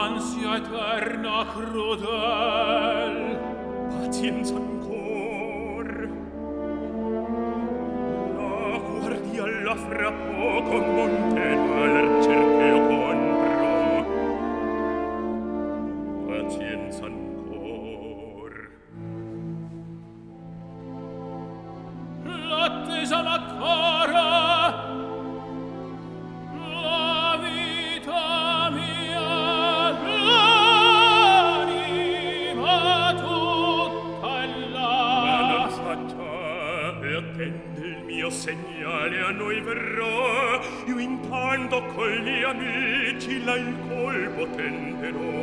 ansia eterna crudel. Pazienza ancor. La guardia la fra poco monteno al cerchio compro. Pazienza ancor. L'attesa m'accara, la vita mia, l'anima tutta è là. Ma non faccia e attende il mio segnale, a noi verrà. Io intanto con gli amici là il colpo tenderò.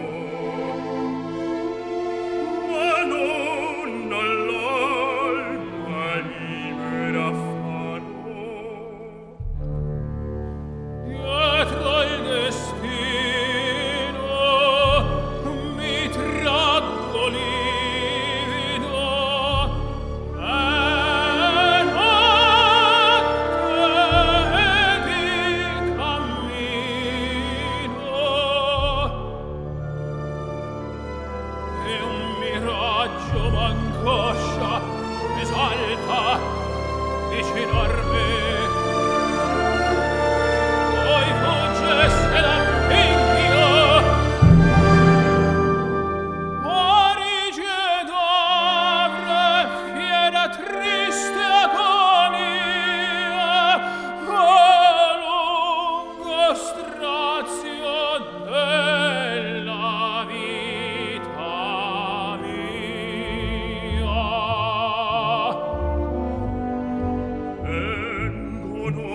Ma non all'alma libera farò. Dietro il destino mi traggo livido, è notte di cammino, e un miraggio m'angoscia, esalta vicino a me. Poi fugge se l'appiglio, orige d'ovre, fiera triste agonia, a lungo strazio della vita mia. Vengono.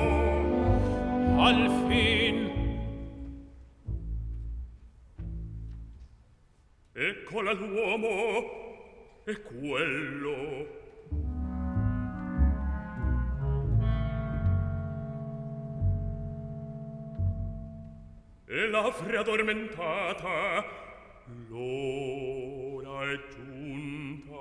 Al fin Eccola l'uomo, e quello. E l'affre addormentata, l'ora è giunta.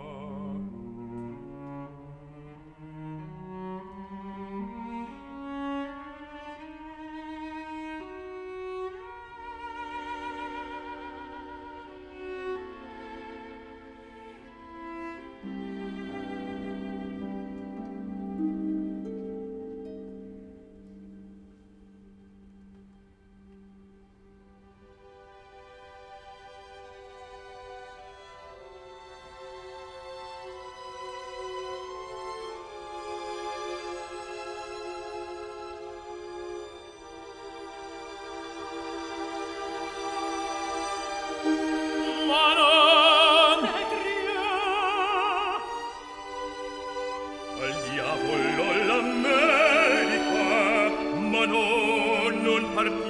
ma non Al diavolo l'America, ma non partirà.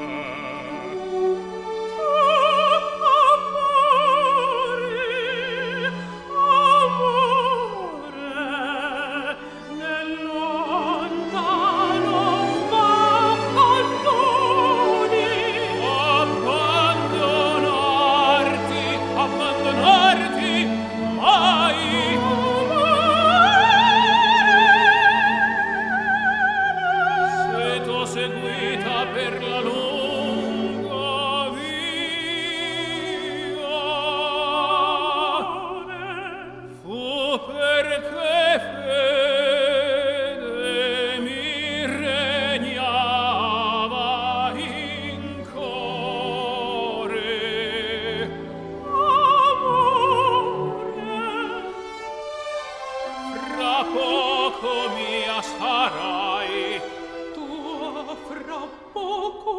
abbandonarti mai. Se t'ho seguita per la lunga via, fu perché fede mi regnava in core. Fra poco mia sarai, tua fra poco,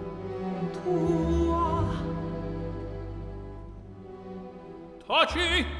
tua. Taci!